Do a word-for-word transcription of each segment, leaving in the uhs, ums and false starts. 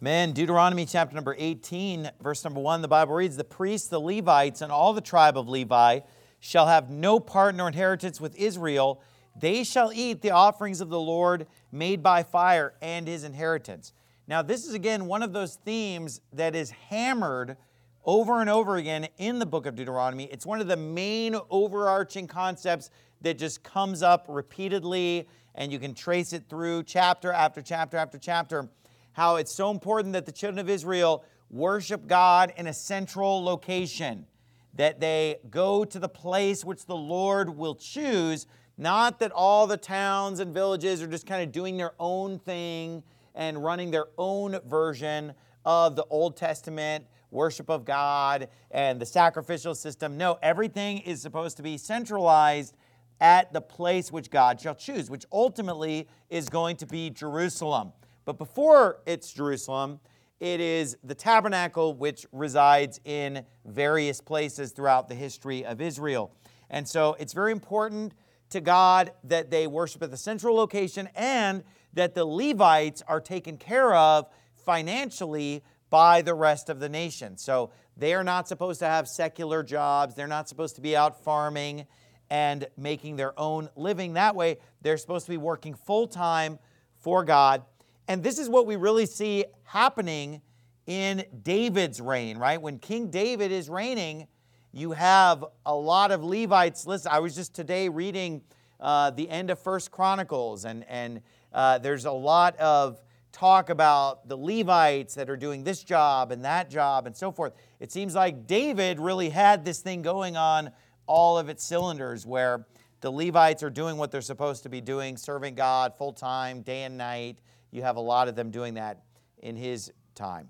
Man, Deuteronomy chapter number eighteen, verse number one, the Bible reads, "The priests, the Levites, and all the tribe of Levi shall have no part nor inheritance with Israel. They shall eat the offerings of the Lord made by fire and his inheritance." Now, this is again one of those themes that is hammered over and over again in the book of Deuteronomy. It's one of the main overarching concepts that just comes up repeatedly, and you can trace it through chapter after chapter after chapter. How it's so important that the children of Israel worship God in a central location, that they go to the place which the Lord will choose, not that all the towns and villages are just kind of doing their own thing and running their own version of the Old Testament worship of God and the sacrificial system. No, everything is supposed to be centralized at the place which God shall choose, which ultimately is going to be Jerusalem. But before it's Jerusalem, it is the tabernacle which resides in various places throughout the history of Israel. And so it's very important to God that they worship at the central location and that the Levites are taken care of financially by the rest of the nation. So they are not supposed to have secular jobs. They're not supposed to be out farming and making their own living that way. They're supposed to be working full-time for God. And this is what we really see happening in David's reign, right? When King David is reigning, you have a lot of Levites. Listen, I was just today reading uh, the end of First Chronicles, and, and uh, there's a lot of talk about the Levites that are doing this job and that job and so forth. It seems like David really had this thing going on all of its cylinders, where the Levites are doing what they're supposed to be doing, serving God full-time, day and night. You have a lot of them doing that in his time.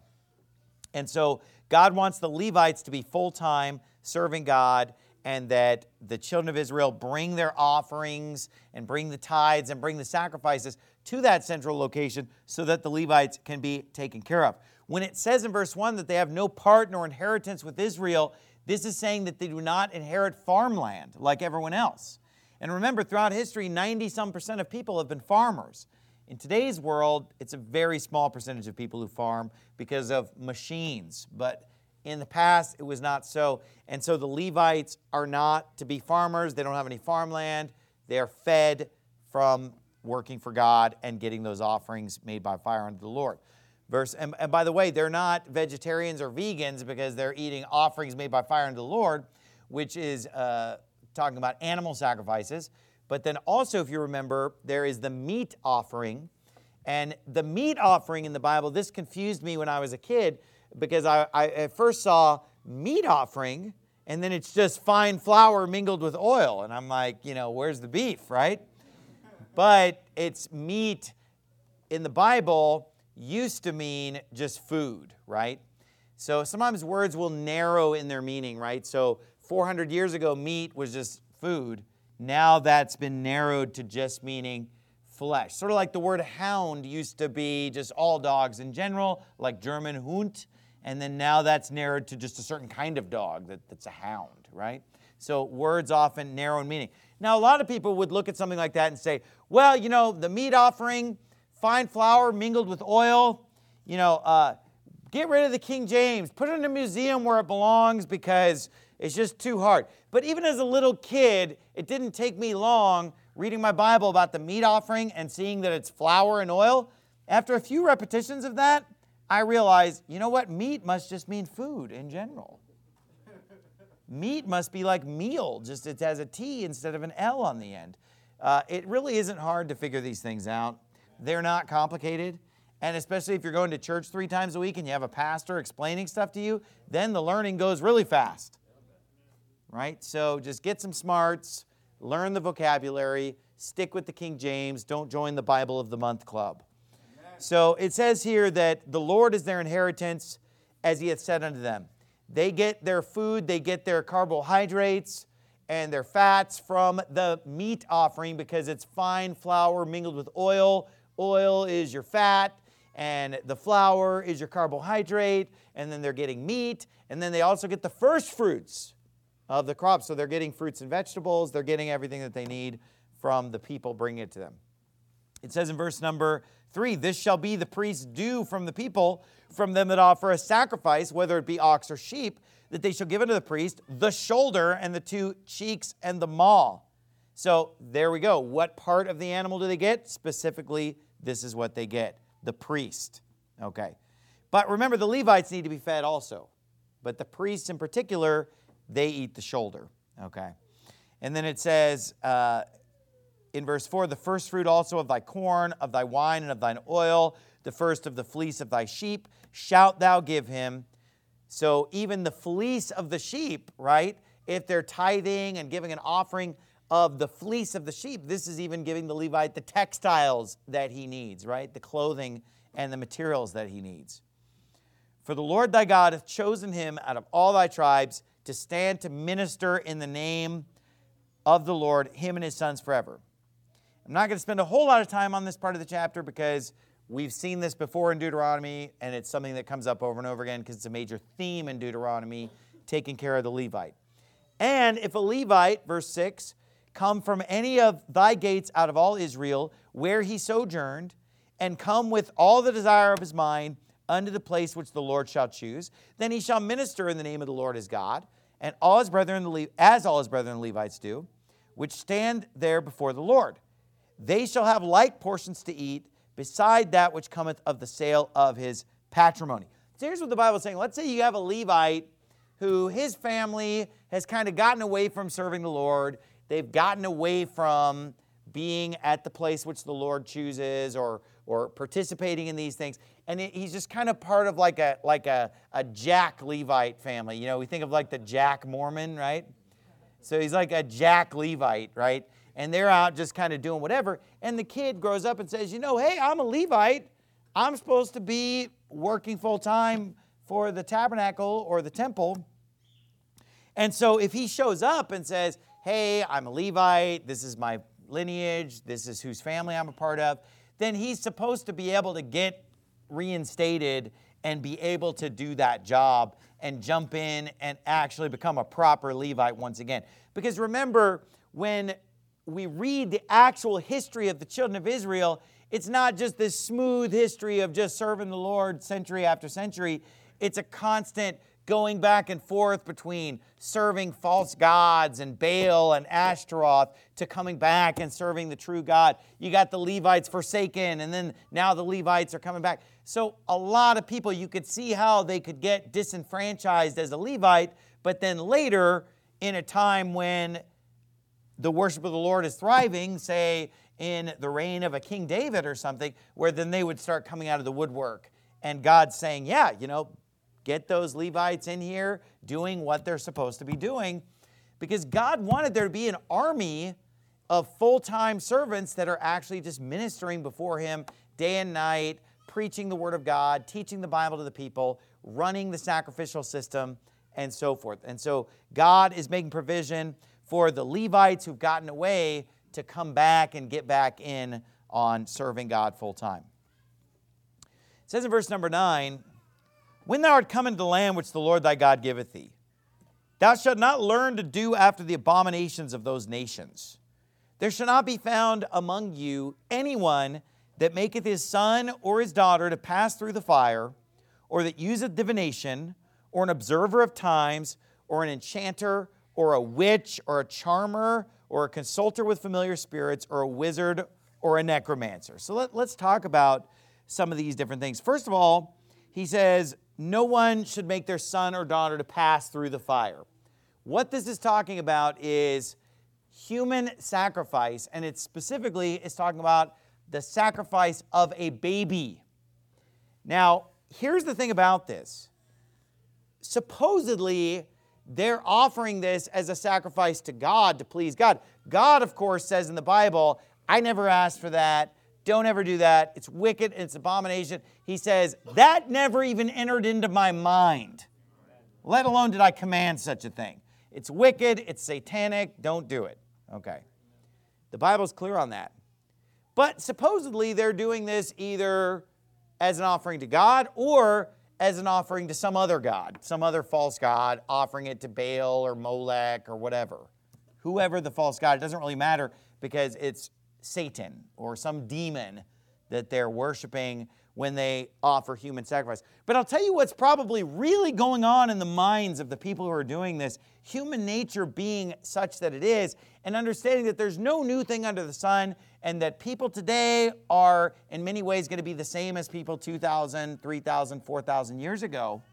And so God wants the Levites to be full-time serving God, and that the children of Israel bring their offerings and bring the tithes and bring the sacrifices to that central location so that the Levites can be taken care of. When it says in verse one that they have no part nor inheritance with Israel, this is saying that they do not inherit farmland like everyone else. And remember, throughout history, ninety some percent of people have been farmers. In today's world, it's a very small percentage of people who farm because of machines. But in the past, it was not so. And so the Levites are not to be farmers. They don't have any farmland. They are fed from working for God and getting those offerings made by fire unto the Lord. Verse, and, and by the way, they're not vegetarians or vegans because they're eating offerings made by fire unto the Lord, which is uh, talking about animal sacrifices. But then also, if you remember, there is the meat offering. And the meat offering in the Bible, this confused me when I was a kid, because I, I at first saw meat offering, and then it's just fine flour mingled with oil. And I'm like, you know, where's the beef, right? But it's meat in the Bible used to mean just food, right? So sometimes words will narrow in their meaning, right? So four hundred years ago, meat was just food. Now that's been narrowed to just meaning flesh. Sort of like the word hound used to be just all dogs in general, like German Hund. And then now that's narrowed to just a certain kind of dog that, that's a hound, right? So words often narrow in meaning. Now, a lot of people would look at something like that and say, well, you know, the meat offering, fine flour mingled with oil, you know, uh, get rid of the King James. Put it in a museum where it belongs because it's just too hard. But even as a little kid, it didn't take me long reading my Bible about the meat offering and seeing that it's flour and oil. After a few repetitions of that, I realized, you know what? Meat must just mean food in general. Meat must be like meal, just it has a T instead of an L on the end. Uh, it really isn't hard to figure these things out. They're not complicated. And especially if you're going to church three times a week and you have a pastor explaining stuff to you, then the learning goes really fast. Right? So just get some smarts, learn the vocabulary, stick with the King James, don't join the Bible of the Month Club. Amen. So it says here that the Lord is their inheritance, as he hath said unto them. They get their food, they get their carbohydrates and their fats from the meat offering because it's fine flour mingled with oil. Oil is your fat, and the flour is your carbohydrate, and then they're getting meat, and then they also get the first fruits of the crop. So they're getting fruits and vegetables. They're getting everything that they need from the people bringing it to them. It says in verse number Three, this shall be the priest's due from the people, from them that offer a sacrifice, whether it be ox or sheep, that they shall give unto the priest the shoulder and the two cheeks and the maw. So there we go. What part of the animal do they get? Specifically, this is what they get. The priest. Okay. But remember, the Levites need to be fed also. But the priests in particular, they eat the shoulder. Okay. And then it says uh, in verse four, the first fruit also of thy corn, of thy wine, and of thine oil, the first of the fleece of thy sheep, shalt thou give him. So even the fleece of the sheep, right? If they're tithing and giving an offering of the fleece of the sheep, this is even giving the Levite the textiles that he needs, right? The clothing and the materials that he needs. For the Lord thy God hath chosen him out of all thy tribes to stand to minister in the name of the Lord, him and his sons forever. I'm not going to spend a whole lot of time on this part of the chapter because we've seen this before in Deuteronomy, and it's something that comes up over and over again because it's a major theme in Deuteronomy, taking care of the Levite. And if a Levite, verse six, come from any of thy gates out of all Israel, where he sojourned, and come with all the desire of his mind unto the place which the Lord shall choose, then he shall minister in the name of the Lord his God, and all his brethren, as all his brethren Levites do, which stand there before the Lord. They shall have like portions to eat, beside that which cometh of the sale of his patrimony. So here's what the Bible is saying. Let's say you have a Levite who his family has kind of gotten away from serving the Lord. They've gotten away from being at the place which the Lord chooses or, or participating in these things. And he's just kind of part of like a, like a, a Jack Levite family. You know, we think of like the Jack Mormon, right? So he's like a Jack Levite, right? And they're out just kind of doing whatever. And the kid grows up and says, you know, hey, I'm a Levite. I'm supposed to be working full time for the tabernacle or the temple. And so if he shows up and says, hey, I'm a Levite, this is my lineage, this is whose family I'm a part of, then he's supposed to be able to get reinstated and be able to do that job and jump in and actually become a proper Levite once again. Because remember, when we read the actual history of the children of Israel, it's not just this smooth history of just serving the Lord century after century. It's a constant going back and forth between serving false gods and Baal and Ashtaroth to coming back and serving the true God. You got the Levites forsaken, and then now the Levites are coming back. So a lot of people, you could see how they could get disenfranchised as a Levite, but then later, in a time when the worship of the Lord is thriving, say in the reign of a King David or something, where then they would start coming out of the woodwork. And God's saying, yeah, you know, get those Levites in here doing what they're supposed to be doing. Because God wanted there to be an army of full-time servants that are actually just ministering before him day and night, preaching the word of God, teaching the Bible to the people, running the sacrificial system, and so forth. And so God is making provision for the Levites who've gotten away to come back and get back in on serving God full time. It says in verse number nine, when thou art come into the land which the Lord thy God giveth thee, thou shalt not learn to do after the abominations of those nations. There shall not be found among you anyone that maketh his son or his daughter to pass through the fire, or that useth divination, or an observer of times, or an enchanter, or a witch, or a charmer, or a consulter with familiar spirits, or a wizard, or a necromancer. So let, let's talk about some of these different things. First of all, he says, no one should make their son or daughter to pass through the fire. What this is talking about is human sacrifice, and it's specifically, it's talking about the sacrifice of a baby. Now, here's the thing about this. Supposedly, they're offering this as a sacrifice to God to please God. God, of course, says in the Bible, I never asked for that. Don't ever do that. It's wicked. It's abomination. He says, that never even entered into my mind, let alone did I command such a thing. It's wicked. It's satanic. Don't do it. Okay. The Bible's clear on that. But supposedly they're doing this either as an offering to God or as an offering to some other god, some other false god, offering it to Baal or Molech or whatever. Whoever the false god, it doesn't really matter because it's Satan or some demon that they're worshiping when they offer human sacrifice. But I'll tell you what's probably really going on in the minds of the people who are doing this, human nature being such that it is, and understanding that there's no new thing under the sun, and that people today are in many ways going to be the same as people two thousand, three thousand, four thousand years ago,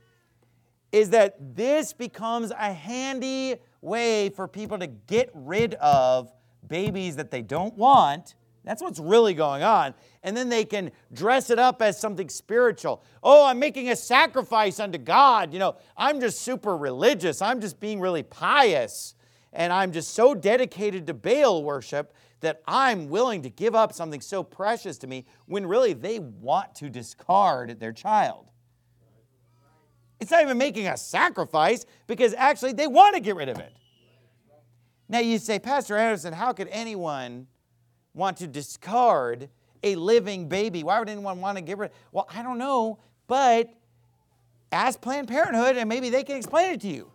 is that this becomes a handy way for people to get rid of babies that they don't want. That's what's really going on. And then they can dress it up as something spiritual. Oh, I'm making a sacrifice unto God. You know, I'm just super religious. I'm just being really pious. And I'm just so dedicated to Baal worship that I'm willing to give up something so precious to me, when really they want to discard their child. It's not even making a sacrifice, because actually they want to get rid of it. Now you say, Pastor Anderson, how could anyone want to discard a living baby? Why would anyone want to get rid of it? Well, I don't know, but ask Planned Parenthood and maybe they can explain it to you.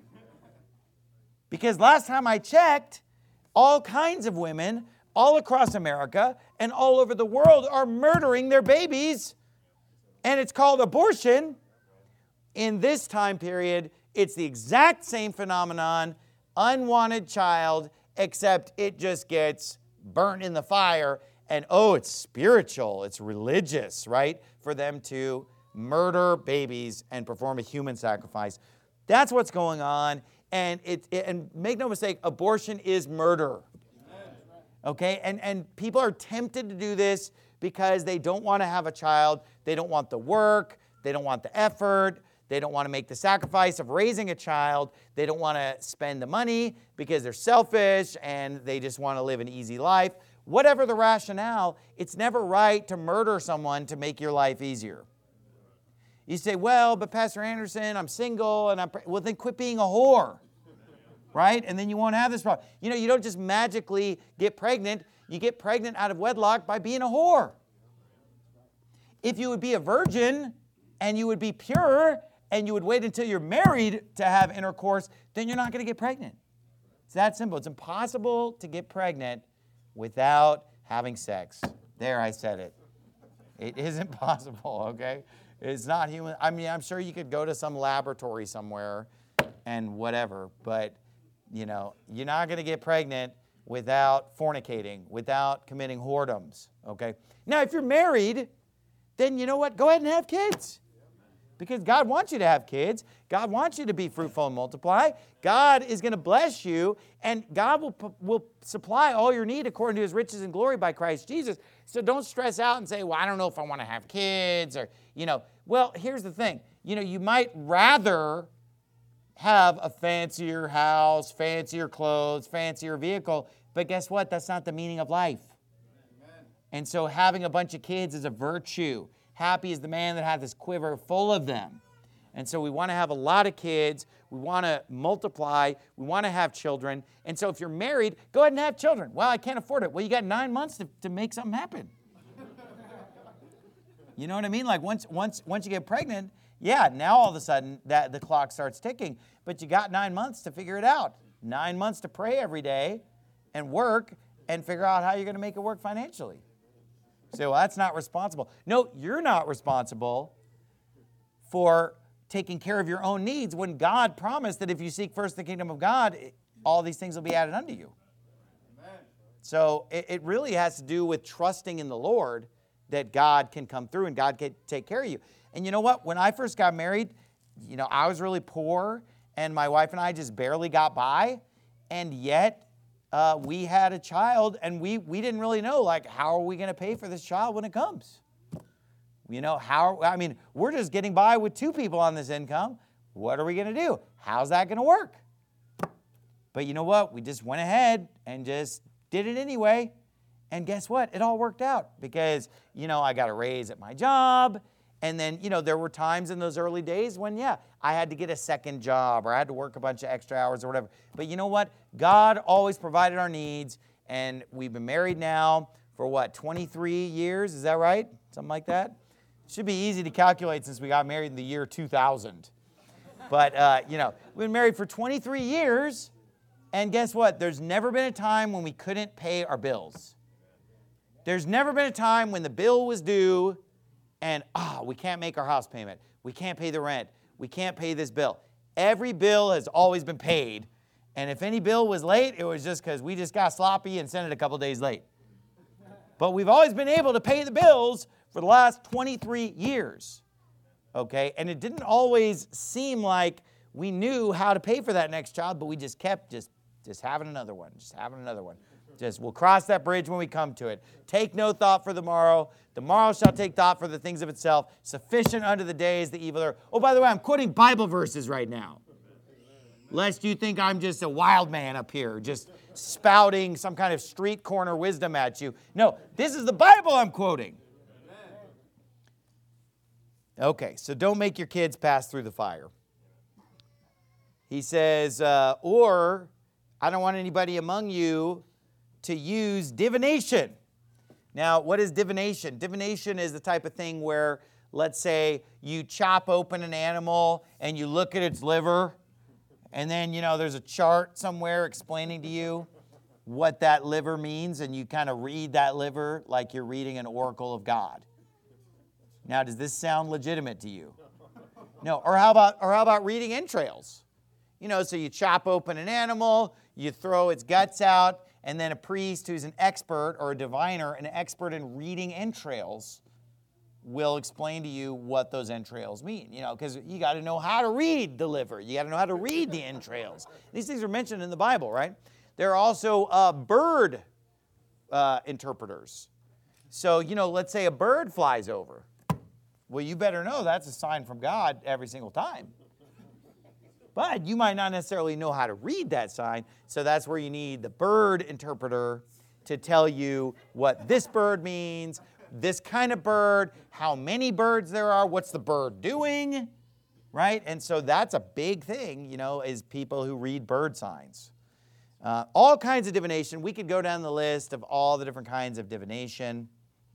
Because last time I checked, all kinds of women all across America and all over the world are murdering their babies, and it's called abortion. In this time period, it's the exact same phenomenon, unwanted child, except it just gets burnt in the fire, and oh, it's spiritual, it's religious, right? For them to murder babies and perform a human sacrifice. That's what's going on, and it, it and make no mistake, abortion is murder. Okay, and, and people are tempted to do this because they don't want to have a child, they don't want the work, they don't want the effort, they don't want to make the sacrifice of raising a child. They don't want to spend the money because they're selfish and they just want to live an easy life. Whatever the rationale, it's never right to murder someone to make your life easier. You say, well, but Pastor Anderson, I'm single, and I'm pre-. Well, then quit being a whore, right? And then you won't have this problem. You know, you don't just magically get pregnant. You get pregnant out of wedlock by being a whore. If you would be a virgin and you would be pure, and you would wait until you're married to have intercourse, then you're not going to get pregnant. It's that simple. It's impossible to get pregnant without having sex. There, I said it. It isn't possible, okay? It's not human. I mean, I'm sure you could go to some laboratory somewhere and whatever, but, you know, you're not going to get pregnant without fornicating, without committing whoredoms, okay? Now, if you're married, then you know what? Go ahead and have kids. Because God wants you to have kids. God wants you to be fruitful and multiply. God is going to bless you, and God will, will supply all your need according to His riches and glory by Christ Jesus. So don't stress out and say, well, I don't know if I want to have kids, or, you know. Well, here's the thing. You know, you might rather have a fancier house, fancier clothes, fancier vehicle, but guess what? That's not the meaning of life. Amen. And so having a bunch of kids is a virtue. Happy is the man that hath his quiver full of them. And so we want to have a lot of kids. We want to multiply. We want to have children. And so if you're married, go ahead and have children. Well, I can't afford it. Well, you got nine months to, to make something happen. You know what I mean? Like once, once, once you get pregnant, yeah, now all of a sudden that the clock starts ticking. But you got nine months to figure it out. Nine months to pray every day and work and figure out how you're going to make it work financially. So well, that's not responsible. No, you're not responsible for taking care of your own needs when God promised that if you seek first the kingdom of God, all these things will be added unto you. Amen. So it, it really has to do with trusting in the Lord that God can come through and God can take care of you. And you know what? When I first got married, you know, I was really poor, and my wife and I just barely got by, and yet Uh, we had a child, and we, we didn't really know, like, how are we going to pay for this child when it comes? You know, how, I mean, we're just getting by with two people on this income. What are we going to do? How's that going to work? But you know what? We just went ahead and just did it anyway. And guess what? It all worked out because, you know, I got a raise at my job. And then, you know, there were times in those early days when, yeah, I had to get a second job or I had to work a bunch of extra hours or whatever. But you know what? God always provided our needs, and we've been married now for what, twenty-three years? Is that right? Something like that? Should be easy to calculate since we got married in the year two thousand. But, uh, you know, we've been married for twenty-three years, and guess what? There's never been a time when we couldn't pay our bills. There's never been a time when the bill was due and, ah, oh, we can't make our house payment. We can't pay the rent. We can't pay this bill. Every bill has always been paid. And if any bill was late, it was just because we just got sloppy and sent it a couple days late. But we've always been able to pay the bills for the last twenty-three years. Okay? And it didn't always seem like we knew how to pay for that next child, but we just kept just, just having another one, just having another one. Just, we'll cross that bridge when we come to it. Take no thought for the morrow. The morrow shall take thought for the things of itself. Sufficient unto the days the evil are. Oh, by the way, I'm quoting Bible verses right now. Lest you think I'm just a wild man up here, just spouting some kind of street corner wisdom at you. No, this is the Bible I'm quoting. Okay, so don't make your kids pass through the fire. He says, uh, or I don't want anybody among you to use divination. Now, what is divination? Divination is the type of thing where, let's say, you chop open an animal and you look at its liver, and then, you know, there's a chart somewhere explaining to you what that liver means, and you kind of read that liver like you're reading an oracle of God. Now, does this sound legitimate to you? No. Or how about, or how about reading entrails? You know, so you chop open an animal, you throw its guts out, and then a priest who's an expert or a diviner, an expert in reading entrails, will explain to you what those entrails mean. You know, because you got to know how to read the liver. You got to know how to read the entrails. These things are mentioned in the Bible, right? There are also uh, bird uh, interpreters. So, you know, let's say a bird flies over. Well, you better know that's a sign from God every single time. But you might not necessarily know how to read that sign, so that's where you need the bird interpreter to tell you what this bird means, this kind of bird, how many birds there are, what's the bird doing, right? And so that's a big thing, you know, is people who read bird signs. Uh, all kinds of divination. We could go down the list of all the different kinds of divination.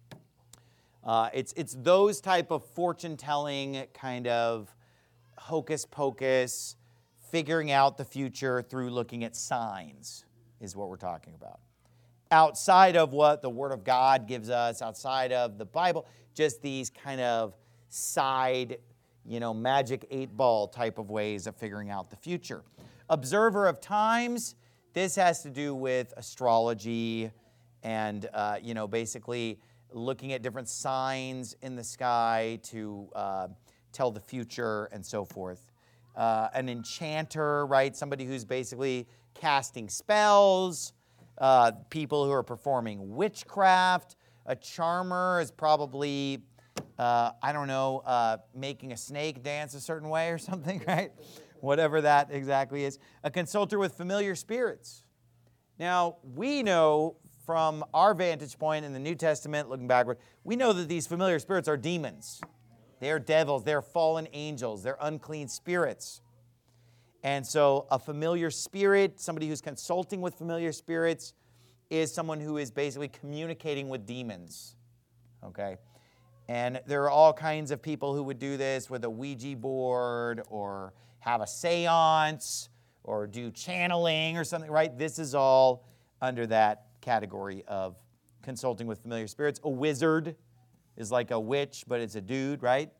Uh, it's, it's those type of fortune-telling kind of hocus pocus, figuring out the future through looking at signs is what we're talking about. Outside of what the Word of God gives us, outside of the Bible, just these kind of side, you know, magic eight ball type of ways of figuring out the future. Observer of times, this has to do with astrology and, uh, you know, basically looking at different signs in the sky to uh, tell the future and so forth. Uh, an enchanter, right? Somebody who's basically casting spells, uh, people who are performing witchcraft. A charmer is probably, uh, I don't know, uh, making a snake dance a certain way or something, right? Whatever that exactly is. A consulter with familiar spirits. Now, we know from our vantage point in the New Testament, looking backward, we know that these familiar spirits are demons. They're devils, they're fallen angels, they're unclean spirits. And so a familiar spirit, somebody who's consulting with familiar spirits, is someone who is basically communicating with demons, okay? And there are all kinds of people who would do this with a Ouija board or have a seance or do channeling or something, right? This is all under that category of consulting with familiar spirits. A wizard is like a witch, but it's a dude, right?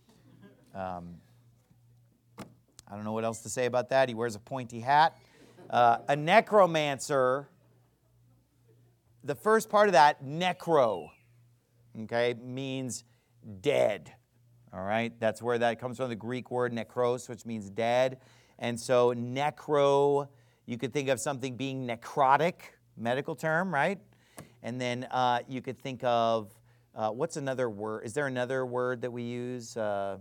Um, I don't know what else to say about that. He wears a pointy hat. Uh, a necromancer, the first part of that, necro, okay, means dead, all right? That's where that comes from, the Greek word nekros, which means dead. And so necro, you could think of something being necrotic, medical term, right? And then uh, you could think of Uh, what's another word? Is there another word that we use? Uh,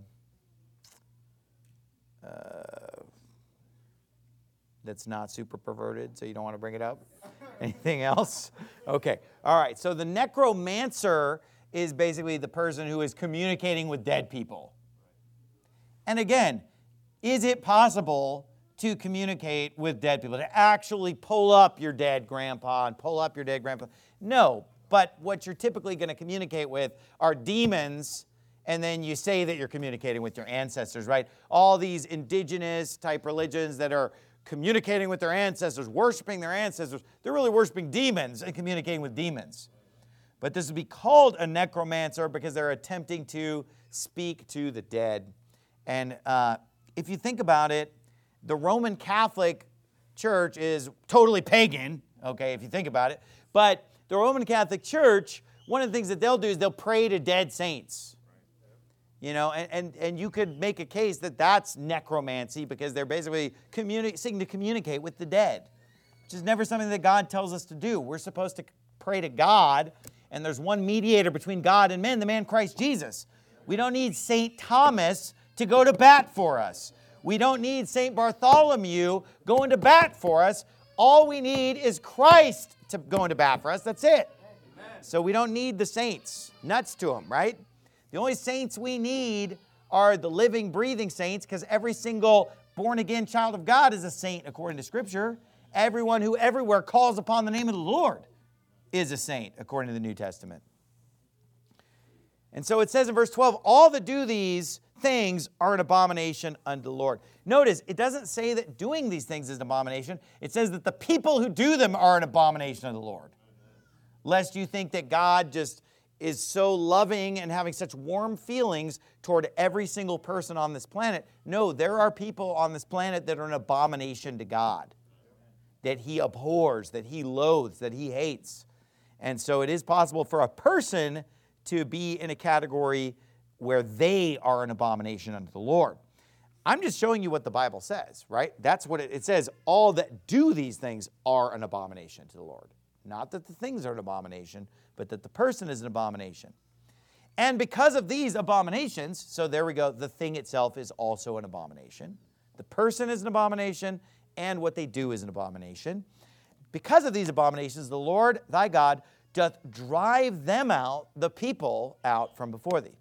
uh, that's not super perverted, so you don't want to bring it up? Anything else? Okay. All right. So the necromancer is basically the person who is communicating with dead people. And again, is it possible to communicate with dead people, to actually pull up your dead grandpa and pull up your dead grandpa? No. But what you're typically going to communicate with are demons, and then you say that you're communicating with your ancestors, right? All these indigenous type religions that are communicating with their ancestors, worshiping their ancestors, they're really worshiping demons and communicating with demons. But this would be called a necromancer because they're attempting to speak to the dead. And uh, if you think about it, the Roman Catholic Church is totally pagan, okay, if you think about it. But the Roman Catholic Church, one of the things that they'll do is they'll pray to dead saints. You know, and, and, and you could make a case that that's necromancy because they're basically communi- seeking to communicate with the dead, which is never something that God tells us to do. We're supposed to pray to God, and there's one mediator between God and men, the man Christ Jesus. We don't need Saint Thomas to go to bat for us. We don't need Saint Bartholomew going to bat for us. All we need is Christ to go into bat for us. That's it. So we don't need the saints. Nuts to them, right? The only saints we need are the living, breathing saints, because every single born-again child of God is a saint according to Scripture. Everyone who everywhere calls upon the name of the Lord is a saint according to the New Testament. And so it says in verse twelve, all that do these things are an abomination unto the Lord. Notice, it doesn't say that doing these things is an abomination. It says that the people who do them are an abomination unto the Lord. Lest you think that God just is so loving and having such warm feelings toward every single person on this planet. No, there are people on this planet that are an abomination to God, that He abhors, that He loathes, that He hates. And so it is possible for a person to be in a category where they are an abomination unto the Lord. I'm just showing you what the Bible says, right? That's what it, it says. All that do these things are an abomination to the Lord. Not that the things are an abomination, but that the person is an abomination. And because of these abominations, so there we go, the thing itself is also an abomination. The person is an abomination, and what they do is an abomination. Because of these abominations, the Lord thy God doth drive them out, the people out from before thee.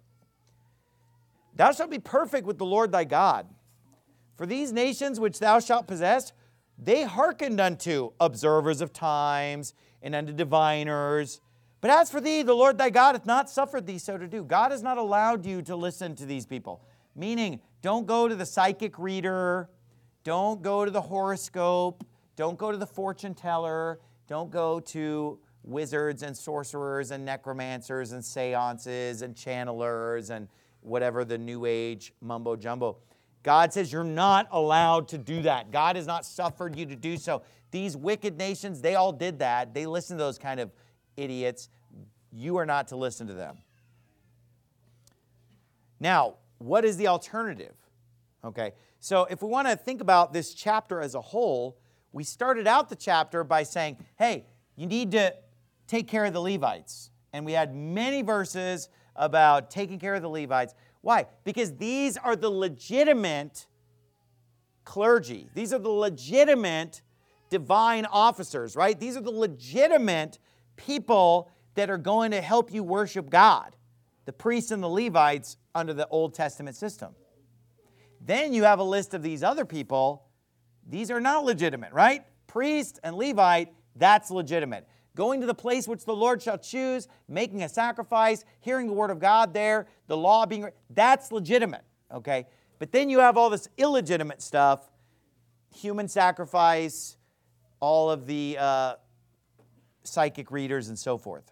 Thou shalt be perfect with the Lord thy God. For these nations which thou shalt possess, they hearkened unto observers of times and unto diviners. But as for thee, the Lord thy God hath not suffered thee so to do. God has not allowed you to listen to these people. Meaning, don't go to the psychic reader. Don't go to the horoscope. Don't go to the fortune teller. Don't go to wizards and sorcerers and necromancers and seances and channelers and whatever the new age mumbo jumbo. God says you're not allowed to do that. God has not suffered you to do so. These wicked nations, they all did that. They listened to those kind of idiots. You are not to listen to them. Now, what is the alternative? Okay, so if we want to think about this chapter as a whole, we started out the chapter by saying, hey, you need to take care of the Levites. And we had many verses about taking care of the Levites. Why? Because these are the legitimate clergy. These are the legitimate divine officers, right? These are the legitimate people that are going to help you worship God. The priests and the Levites under the Old Testament system. Then you have a list of these other people. These are not legitimate, right? Priest and Levite, that's legitimate. Going to the place which the Lord shall choose, making a sacrifice, hearing the word of God there, the law being, that's legitimate, okay? But then you have all this illegitimate stuff, human sacrifice, all of the uh, psychic readers and so forth.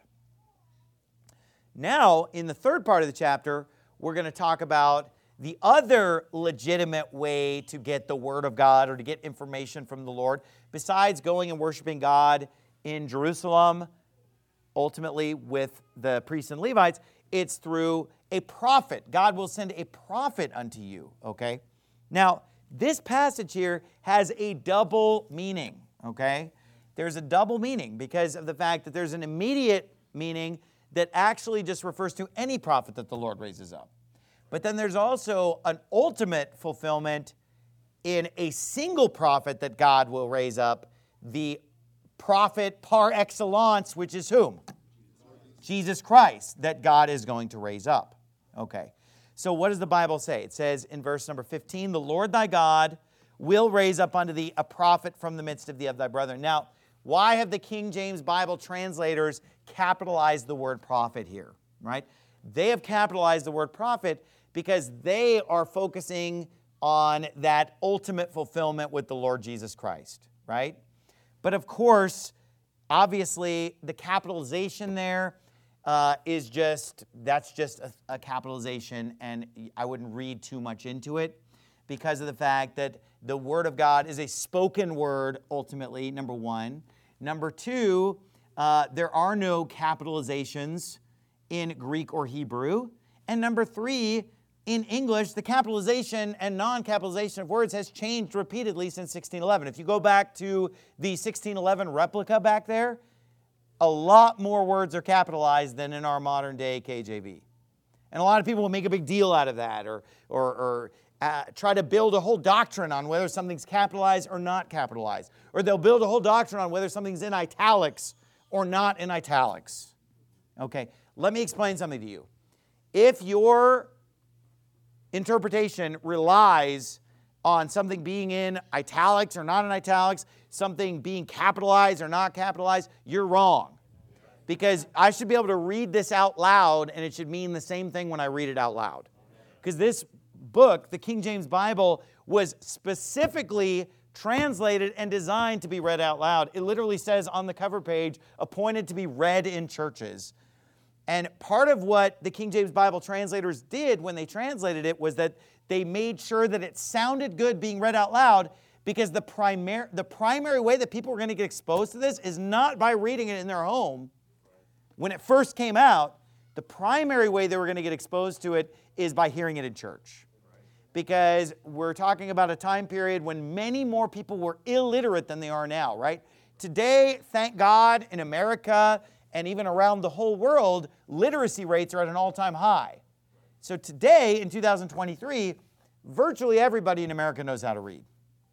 Now, in the third part of the chapter, we're going to talk about the other legitimate way to get the word of God or to get information from the Lord, besides going and worshiping God in Jerusalem, ultimately with the priests and Levites, it's through a prophet. God will send a prophet unto you, okay? Now, this passage here has a double meaning, okay? There's a double meaning because of the fact that there's an immediate meaning that actually just refers to any prophet that the Lord raises up. But then there's also an ultimate fulfillment in a single prophet that God will raise up, the prophet par excellence, which is whom? Jesus Christ, that God is going to raise up. Okay, so what does the Bible say? It says in verse number fifteen, the Lord thy God will raise up unto thee a prophet from the midst of thee of thy brethren. Now, why have the King James Bible translators capitalized the word prophet here, right? They have capitalized the word prophet because they are focusing on that ultimate fulfillment with the Lord Jesus Christ, right? But of course, obviously, the capitalization there uh, is just, that's just a, a capitalization, and I wouldn't read too much into it because of the fact that the Word of God is a spoken word, ultimately, number one. Number two, uh, there are no capitalizations in Greek or Hebrew. And number three, in English, the capitalization and non-capitalization of words has changed repeatedly since sixteen eleven. If you go back to the sixteen eleven replica back there, a lot more words are capitalized than in our modern day K J V. And a lot of people will make a big deal out of that or, or, or uh, try to build a whole doctrine on whether something's capitalized or not capitalized. Or they'll build a whole doctrine on whether something's in italics or not in italics. Okay, let me explain something to you. If your interpretation relies on something being in italics or not in italics, something being capitalized or not capitalized, you're wrong. Because I should be able to read this out loud and it should mean the same thing when I read it out loud. Because this book, the King James Bible, was specifically translated and designed to be read out loud. It literally says on the cover page, appointed to be read in churches. And part of what the King James Bible translators did when they translated it was that they made sure that it sounded good being read out loud, because the primary, the primary way that people were going to get exposed to this is not by reading it in their home. When it first came out, the primary way they were going to get exposed to it is by hearing it in church. Because we're talking about a time period when many more people were illiterate than they are now, right? Today, thank God, in America and even around the whole world, literacy rates are at an all-time high. So today, in two thousand twenty-three, virtually everybody in America knows how to read.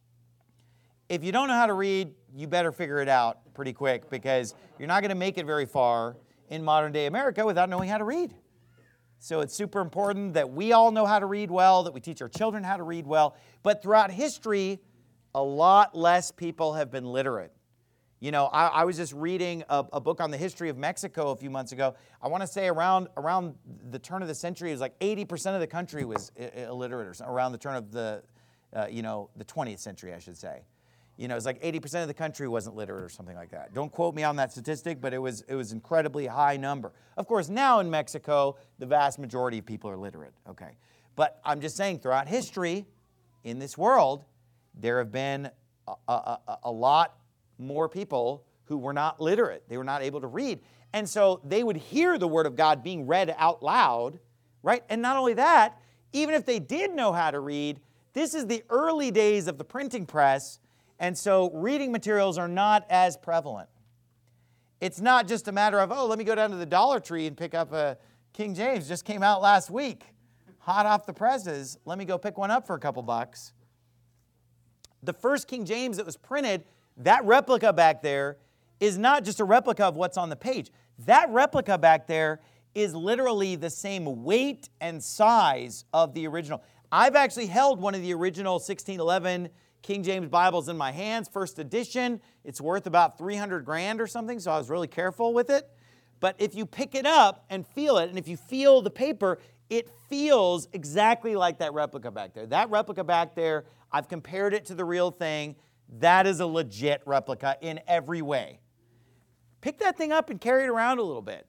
If you don't know how to read, you better figure it out pretty quick, because you're not going to make it very far in modern-day America without knowing how to read. So it's super important that we all know how to read well, that we teach our children how to read well. But throughout history, a lot less people have been literate. You know, I, I was just reading a, a book on the history of Mexico a few months ago. I want to say around, around the turn of the century, it was like eighty percent of the country was illiterate, or around the turn of the, uh, you know, the twentieth century, I should say. You know, it's like eighty percent of the country wasn't literate or something like that. Don't quote me on that statistic, but it was it was an incredibly high number. Of course, now in Mexico, the vast majority of people are literate, okay? But I'm just saying, throughout history, in this world, there have been a, a, a lot more people who were not literate. They were not able to read. And so they would hear the Word of God being read out loud, right? And not only that, even if they did know how to read, this is the early days of the printing press, and so reading materials are not as prevalent. It's not just a matter of, oh, let me go down to the Dollar Tree and pick up a King James. Just came out last week. Hot off the presses. Let me go pick one up for a couple bucks. The first King James that was printed, that replica back there, is not just a replica of what's on the page. That replica back there is literally the same weight and size of the original. I've actually held one of the original sixteen eleven King James Bibles in my hands, first edition. It's worth about three hundred grand or something, so I was really careful with it. But if you pick it up and feel it, and if you feel the paper, it feels exactly like that replica back there. That replica back there, I've compared it to the real thing. That is a legit replica in every way. Pick that thing up and carry it around a little bit.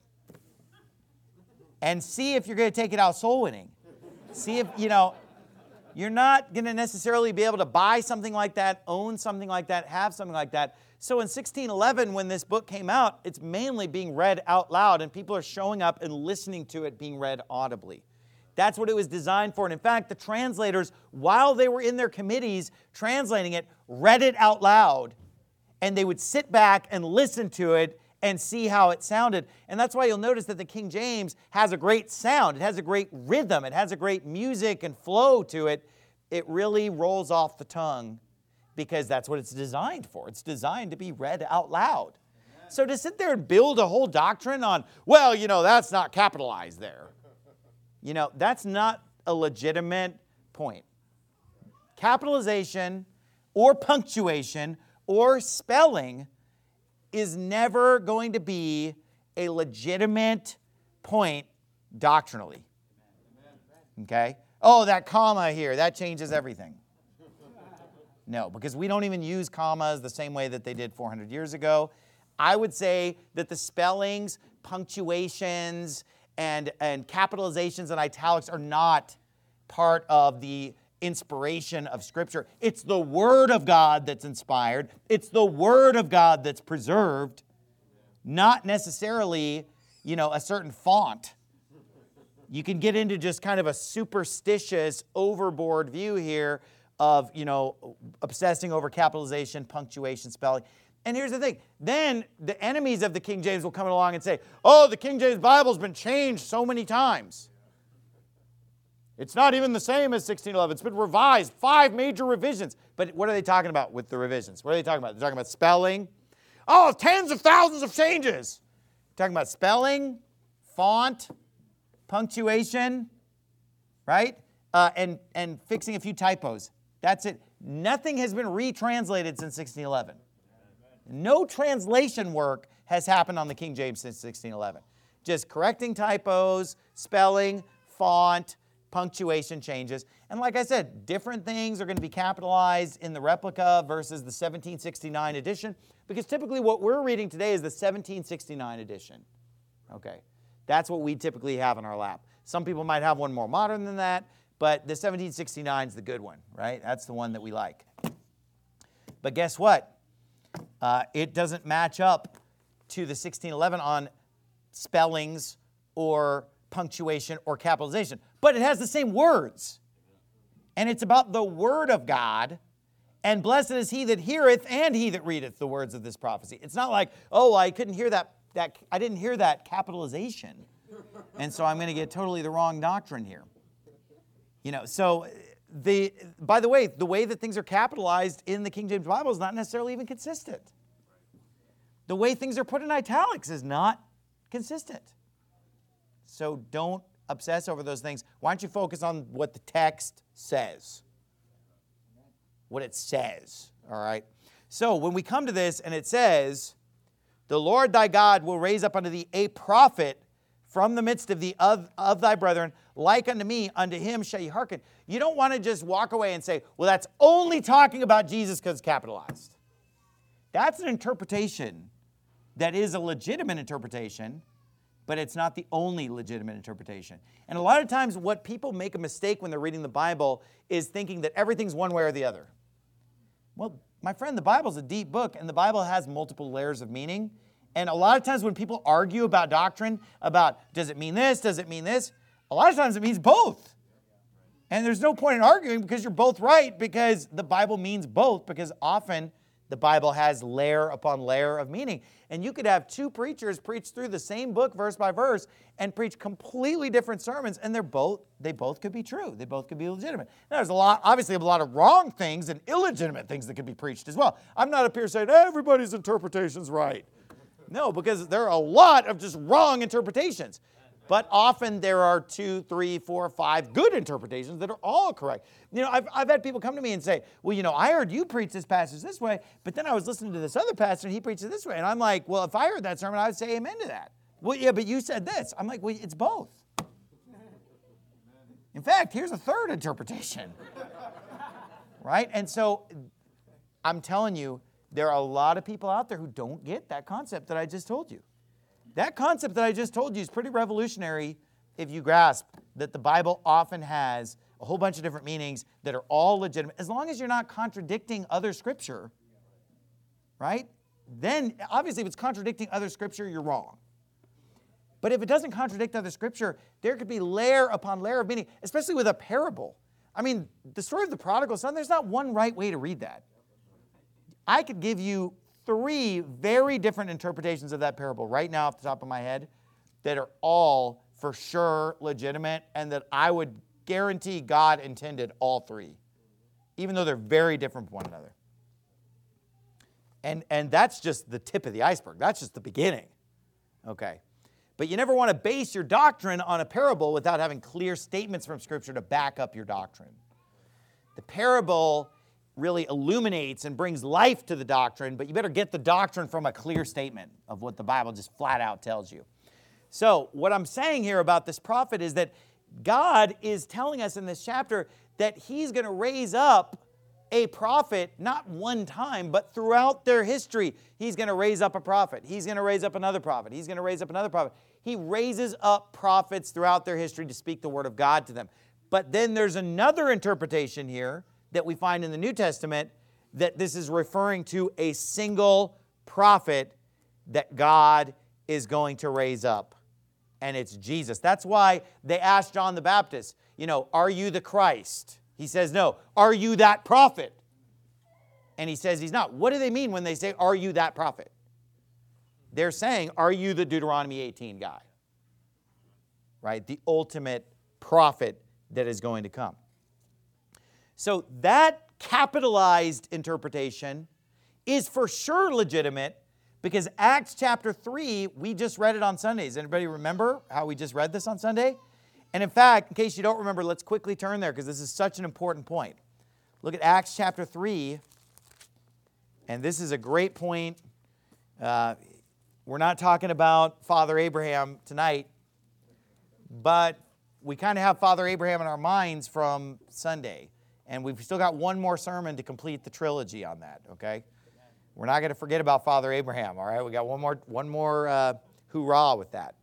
And see if you're going to take it out soul winning. See if, you know, you're not going to necessarily be able to buy something like that, own something like that, have something like that. So in sixteen eleven, when this book came out, it's mainly being read out loud, and people are showing up and listening to it being read audibly. That's what it was designed for. And in fact, the translators, while they were in their committees translating it, read it out loud. And they would sit back and listen to it and see how it sounded. And that's why you'll notice that the King James has a great sound. It has a great rhythm. It has a great music and flow to it. It really rolls off the tongue because that's what it's designed for. It's designed to be read out loud. So to sit there and build a whole doctrine on, well, you know, that's not capitalized there. You know, that's not a legitimate point. Capitalization or punctuation or spelling is never going to be a legitimate point doctrinally. Okay? Oh, that comma here, that changes everything. No, because we don't even use commas the same way that they did four hundred years ago. I would say that the spellings, punctuations, and, and capitalizations and italics are not part of the inspiration of Scripture. It's the Word of God that's inspired. It's the Word of God that's preserved, not necessarily, you know, a certain font. You can get into just kind of a superstitious, overboard view here of, you know, obsessing over capitalization, punctuation, spelling. And here's the thing. Then the enemies of the King James will come along and say, oh, the King James Bible's been changed so many times. It's not even the same as sixteen eleven. It's been revised, five major revisions. But what are they talking about with the revisions? What are they talking about? They're talking about spelling. Oh, tens of thousands of changes. Talking about spelling, font, punctuation, right? Uh, and, and fixing a few typos. That's it. Nothing has been retranslated since sixteen eleven. No translation work has happened on the King James since sixteen eleven. Just correcting typos, spelling, font, punctuation changes. And like I said, different things are going to be capitalized in the replica versus the seventeen sixty-nine edition, because typically what we're reading today is the seventeen sixty-nine edition. Okay, that's what we typically have in our lap. Some people might have one more modern than that, but the seventeen sixty-nine is the good one, right? That's the one that we like. But guess what? Uh, it doesn't match up to the sixteen eleven on spellings or punctuation or capitalization, but it has the same words. And it's about the Word of God, and blessed is he that heareth and he that readeth the words of this prophecy. It's not like, oh, I couldn't hear that, that I didn't hear that capitalization, and so I'm going to get totally the wrong doctrine here. You know, so the by the way, the way that things are capitalized in the King James Bible is not necessarily even consistent. The way things are put in italics is not consistent. So don't obsess over those things. Why don't you focus on what the text says? What it says, all right? So when we come to this and it says, the Lord thy God will raise up unto thee a prophet from the midst of thee of, of thy brethren, like unto me, unto him shall ye hearken. You don't want to just walk away and say, well, that's only talking about Jesus because it's capitalized. That's an interpretation that is a legitimate interpretation, but it's not the only legitimate interpretation. And a lot of times what people make a mistake when they're reading the Bible is thinking that everything's one way or the other. Well, my friend, the Bible's a deep book, and the Bible has multiple layers of meaning. And a lot of times when people argue about doctrine, about does it mean this, does it mean this, a lot of times it means both. And there's no point in arguing because you're both right, because the Bible means both, because often the Bible has layer upon layer of meaning. And you could have two preachers preach through the same book verse by verse and preach completely different sermons, and they're both they both could be true. They both could be legitimate. Now, there's a lot, obviously, a lot of wrong things and illegitimate things that could be preached as well. I'm not up here saying everybody's interpretation's right. No, because there are a lot of just wrong interpretations. But often there are two, three, four, five good interpretations that are all correct. You know, I've, I've had people come to me and say, well, you know, I heard you preach this passage this way, but then I was listening to this other pastor and he preached it this way. And I'm like, well, if I heard that sermon, I would say amen to that. Well, yeah, but you said this. I'm like, well, it's both. In fact, here's a third interpretation. Right? And so I'm telling you, there are a lot of people out there who don't get that concept that I just told you. That concept that I just told you is pretty revolutionary if you grasp that the Bible often has a whole bunch of different meanings that are all legitimate. As long as you're not contradicting other Scripture, right? Then, obviously, if it's contradicting other Scripture, you're wrong. But if it doesn't contradict other Scripture, there could be layer upon layer of meaning, especially with a parable. I mean, the story of the prodigal son, there's not one right way to read that. I could give you three very different interpretations of that parable right now off the top of my head that are all for sure legitimate and that I would guarantee God intended all three, even though they're very different from one another. And, and that's just the tip of the iceberg. That's just the beginning. Okay. But you never want to base your doctrine on a parable without having clear statements from Scripture to back up your doctrine. The parable really illuminates and brings life to the doctrine, but you better get the doctrine from a clear statement of what the Bible just flat out tells you. So what I'm saying here about this prophet is that God is telling us in this chapter that he's going to raise up a prophet, not one time, but throughout their history. He's going to raise up a prophet. He's going to raise up another prophet. He's going to raise up another prophet. He raises up prophets throughout their history to speak the word of God to them. But then there's another interpretation here that we find in the New Testament that this is referring to a single prophet that God is going to raise up. And it's Jesus. That's why they asked John the Baptist, you know, are you the Christ? He says, no. Are you that prophet? And he says he's not. What do they mean when they say, are you that prophet? They're saying, are you the Deuteronomy eighteen guy? Right? The ultimate prophet that is going to come. So that capitalized interpretation is for sure legitimate because Acts chapter three, we just read it on Sundays. Anybody remember how we just read this on Sunday? And in fact, in case you don't remember, let's quickly turn there because this is such an important point. Look at Acts chapter three, and this is a great point. Uh, we're not talking about Father Abraham tonight, but we kind of have Father Abraham in our minds from Sunday. And we've still got one more sermon to complete the trilogy on that, okay? We're not going to forget about Father Abraham, all right? We got one more, one more uh, hoorah with that.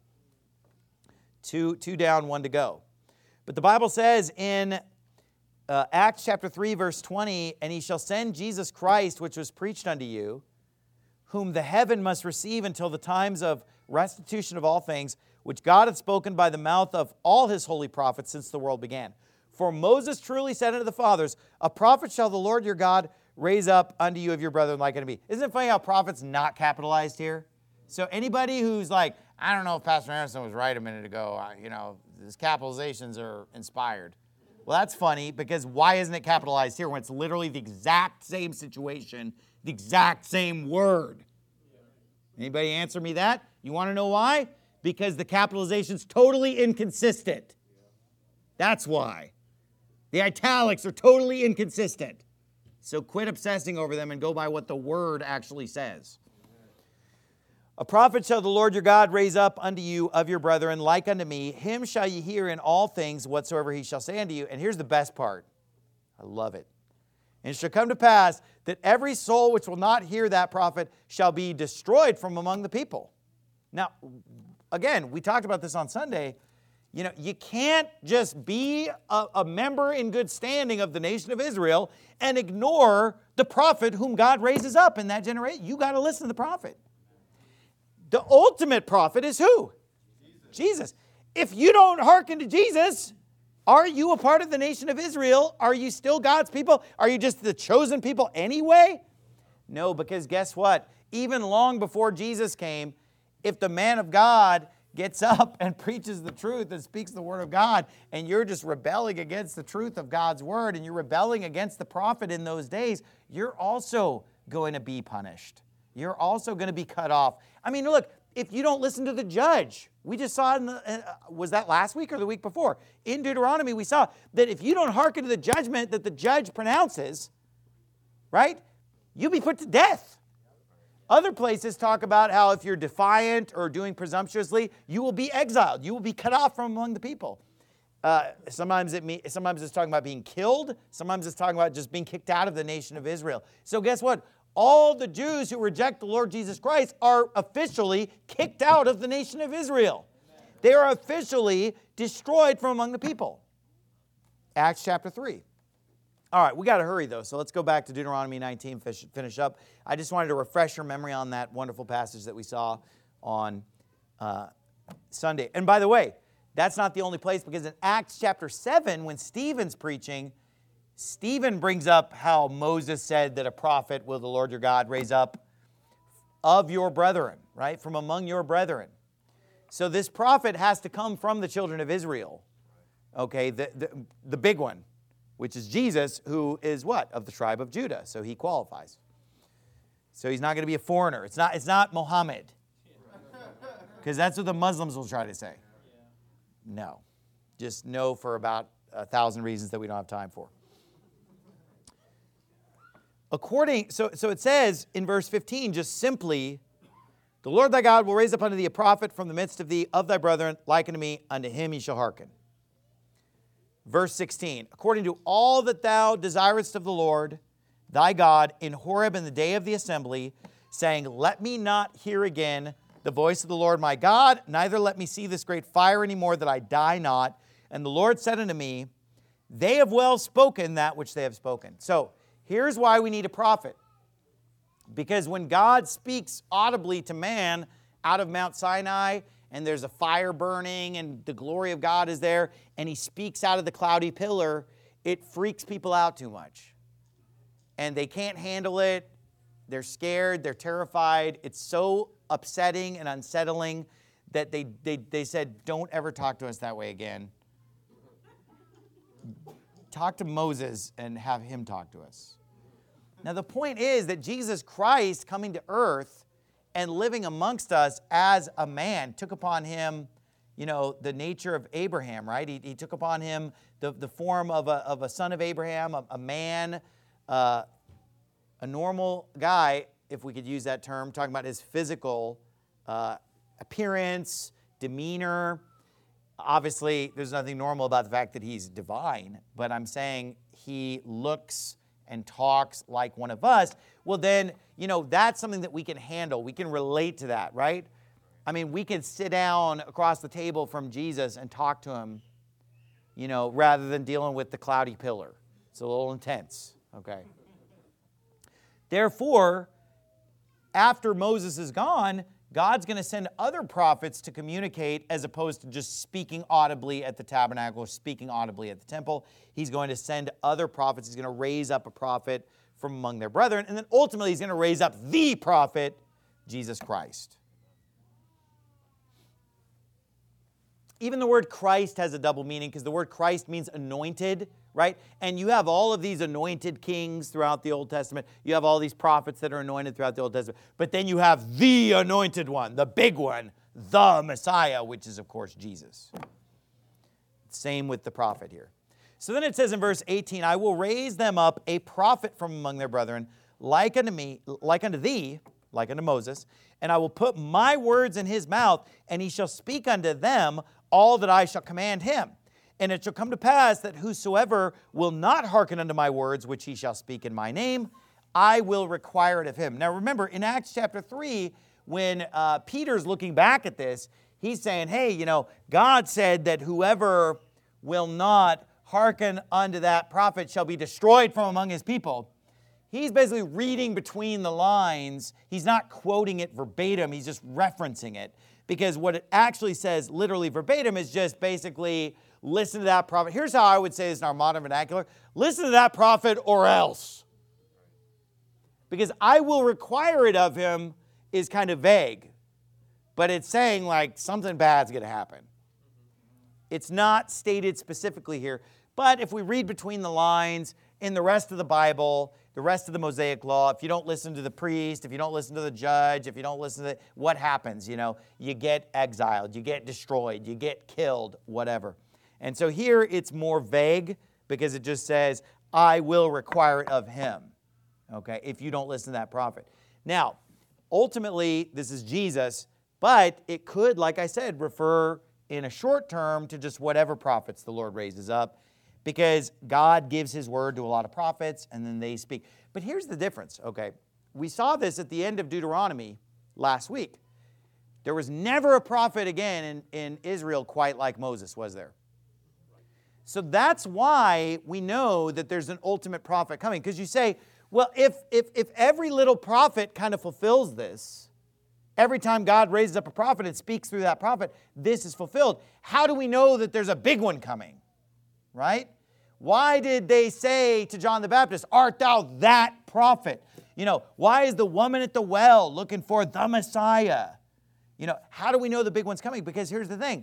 Two, two down, one to go. But the Bible says in uh, Acts chapter three, verse twenty, and he shall send Jesus Christ, which was preached unto you, whom the heaven must receive until the times of restitution of all things, which God hath spoken by the mouth of all his holy prophets since the world began. For Moses truly said unto the fathers, a prophet shall the Lord your God raise up unto you of your brethren like unto me. Isn't it funny how prophet's not capitalized here? So anybody who's like, I don't know if Pastor Anderson was right a minute ago, I, you know, his capitalizations are inspired. Well, that's funny because why isn't it capitalized here when it's literally the exact same situation, the exact same word? Anybody answer me that? You want to know why? Because the capitalization's totally inconsistent. That's why. The italics are totally inconsistent. So quit obsessing over them and go by what the word actually says. A prophet shall the Lord your God raise up unto you of your brethren like unto me. Him shall ye hear in all things whatsoever he shall say unto you. And here's the best part. I love it. And it shall come to pass that every soul which will not hear that prophet shall be destroyed from among the people. Now, again, we talked about this on Sunday. You know, you can't just be a, a member in good standing of the nation of Israel and ignore the prophet whom God raises up in that generation. You got to listen to the prophet. The ultimate prophet is who? Jesus. Jesus. If you don't hearken to Jesus, are you a part of the nation of Israel? Are you still God's people? Are you just the chosen people anyway? No, because guess what? Even long before Jesus came, if the man of God gets up and preaches the truth and speaks the word of God, and you're just rebelling against the truth of God's word, and you're rebelling against the prophet in those days, you're also going to be punished. You're also going to be cut off. I mean, look, if you don't listen to the judge, we just saw it in the, uh, was that last week or the week before? In Deuteronomy, we saw that if you don't hearken to the judgment that the judge pronounces, right, you'll be put to death. Other places talk about how if you're defiant or doing presumptuously, you will be exiled. You will be cut off from among the people. Uh, sometimes, it mean, sometimes it's talking about being killed. Sometimes it's talking about just being kicked out of the nation of Israel. So guess what? All the Jews who reject the Lord Jesus Christ are officially kicked out of the nation of Israel. They are officially destroyed from among the people. Acts chapter three. All right, we got to hurry though, so let's go back to Deuteronomy nineteen, finish up. I just wanted to refresh your memory on that wonderful passage that we saw on uh, Sunday. And by the way, that's not the only place, because in Acts chapter seven, when Stephen's preaching, Stephen brings up how Moses said that a prophet will the Lord your God raise up of your brethren, right? From among your brethren. So this prophet has to come from the children of Israel. Okay, the, the, the big one, which is Jesus, who is what? Of the tribe of Judah. So he qualifies. So he's not going to be a foreigner. It's not, it's not Muhammad. Because that's what the Muslims will try to say. No. Just no for about a thousand reasons that we don't have time for. According, so, so it says in verse fifteen, just simply, the Lord thy God will raise up unto thee a prophet from the midst of thee, of thy brethren, like unto me, unto him ye shall hearken. Verse sixteen, according to all that thou desirest of the Lord, thy God in Horeb in the day of the assembly, saying, let me not hear again the voice of the Lord my God, neither let me see this great fire any more, that I die not. And the Lord said unto me, they have well spoken that which they have spoken. So here's why we need a prophet. Because when God speaks audibly to man out of Mount Sinai, and there's a fire burning, and the glory of God is there, and he speaks out of the cloudy pillar, it freaks people out too much. And they can't handle it. They're scared. They're terrified. It's so upsetting and unsettling that they, they, they said, don't ever talk to us that way again. Talk to Moses and have him talk to us. Now, the point is that Jesus Christ coming to earth and living amongst us as a man took upon him, you know, the nature of Abraham, right? He, he took upon him the, the form of a, of a son of Abraham, a, a man, uh, a normal guy, if we could use that term, talking about his physical uh, appearance, demeanor. Obviously, there's nothing normal about the fact that he's divine, but I'm saying he looks and talks like one of us. Well, then, you know, that's something that we can handle. We can relate to that, right? I mean, we can sit down across the table from Jesus and talk to him, you know, rather than dealing with the cloudy pillar. It's a little intense, okay? Therefore, after Moses is gone, God's going to send other prophets to communicate as opposed to just speaking audibly at the tabernacle or speaking audibly at the temple. He's going to send other prophets. He's going to raise up a prophet from among their brethren. And then ultimately, he's going to raise up the prophet, Jesus Christ. Even the word Christ has a double meaning because the word Christ means anointed, right? And you have all of these anointed kings throughout the Old Testament. You have all these prophets that are anointed throughout the Old Testament. But then you have the anointed one, the big one, the Messiah, which is, of course, Jesus. Same with the prophet here. So then it says in verse eighteen, I will raise them up a prophet from among their brethren, like unto me, like unto thee, like unto Moses, and I will put my words in his mouth, and he shall speak unto them all that I shall command him. And it shall come to pass that whosoever will not hearken unto my words, which he shall speak in my name, I will require it of him. Now remember, in Acts chapter three, when uh, Peter's looking back at this, he's saying, hey, you know, God said that whoever will not hearken unto that prophet shall be destroyed from among his people. He's basically reading between the lines. He's not quoting it verbatim. He's just referencing it. Because what it actually says literally verbatim is just basically, listen to that prophet. Here's how I would say this in our modern vernacular. Listen to that prophet or else. Because I will require it of him is kind of vague. But it's saying like something bad's going to happen. It's not stated specifically here. But if we read between the lines in the rest of the Bible, the rest of the Mosaic Law, if you don't listen to the priest, if you don't listen to the judge, if you don't listen to the, what happens? You know, you get exiled, you get destroyed, you get killed, whatever. And so here it's more vague because it just says, I will require it of him, okay, if you don't listen to that prophet. Now, ultimately, this is Jesus, but it could, like I said, refer in a short term to just whatever prophets the Lord raises up, because God gives his word to a lot of prophets, and then they speak. But here's the difference, okay? We saw this at the end of Deuteronomy last week. There was never a prophet again in, in Israel quite like Moses, was there? So that's why we know that there's an ultimate prophet coming. Because you say, well, if, if, if every little prophet kind of fulfills this, every time God raises up a prophet and speaks through that prophet, this is fulfilled. How do we know that there's a big one coming? Right? Why did they say to John the Baptist, art thou that prophet? You know, why is the woman at the well looking for the Messiah? You know, how do we know the big one's coming? Because here's the thing.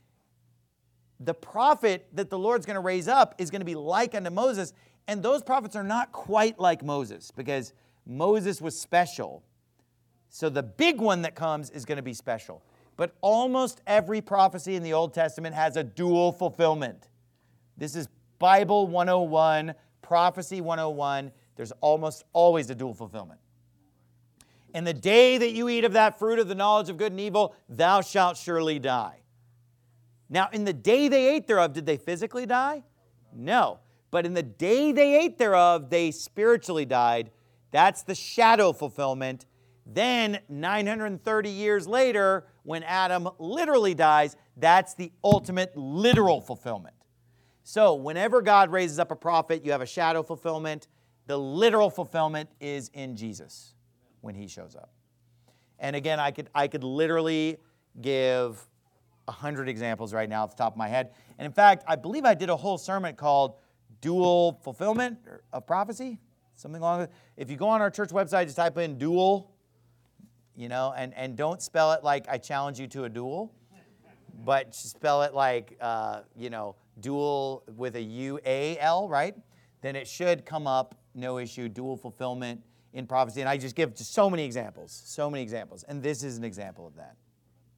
The prophet that the Lord's going to raise up is going to be like unto Moses. And those prophets are not quite like Moses because Moses was special. So the big one that comes is going to be special. But almost every prophecy in the Old Testament has a dual fulfillment. This is Bible one oh one, Prophecy one oh one. There's almost always a dual fulfillment. In the day that you eat of that fruit of the knowledge of good and evil, thou shalt surely die. Now, in the day they ate thereof, did they physically die? No. But in the day they ate thereof, they spiritually died. That's the shadow fulfillment. Then nine hundred thirty years later, when Adam literally dies, that's the ultimate literal fulfillment. So whenever God raises up a prophet, you have a shadow fulfillment. The literal fulfillment is in Jesus when he shows up. And again, I could, I could literally give a hundred examples right now off the top of my head. And in fact, I believe I did a whole sermon called Dual Fulfillment of Prophecy, something along that. If you go on our church website, just type in dual, you know, and, and don't spell it like I challenge you to a duel, but spell it like, uh, you know, dual with a U A L, right? Then it should come up, no issue, dual fulfillment in prophecy. And I just give just so many examples, so many examples. And this is an example of that.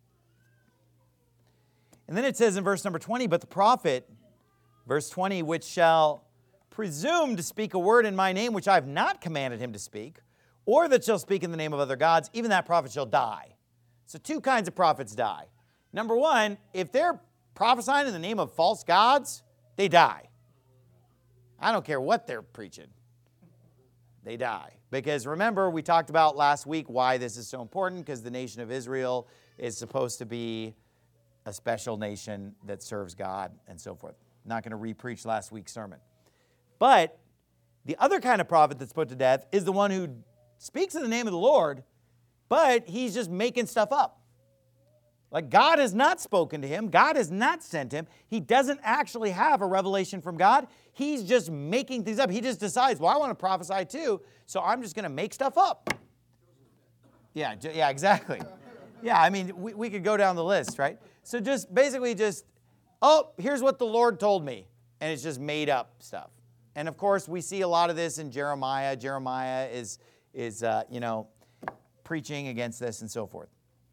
And then it says in verse number twenty, but the prophet, verse twenty, which shall presume to speak a word in my name, which I have not commanded him to speak, or that shall speak in the name of other gods, even that prophet shall die. So two kinds of prophets die. Number one, if they're prophesying in the name of false gods, they die. I don't care what they're preaching. They die. Because remember, we talked about last week why this is so important, because the nation of Israel is supposed to be a special nation that serves God and so forth. I'm not going to re-preach last week's sermon. But the other kind of prophet that's put to death is the one who speaks in the name of the Lord, but he's just making stuff up. Like God has not spoken to him. God has not sent him. He doesn't actually have a revelation from God. He's just making things up. He just decides, well, I want to prophesy too, so I'm just going to make stuff up. Yeah, yeah, exactly. Yeah, I mean, we, we could go down the list, right? So just basically just, oh, here's what the Lord told me. And it's just made up stuff. And of course, we see a lot of this in Jeremiah. Jeremiah is, is uh, you know, preaching against this and so forth.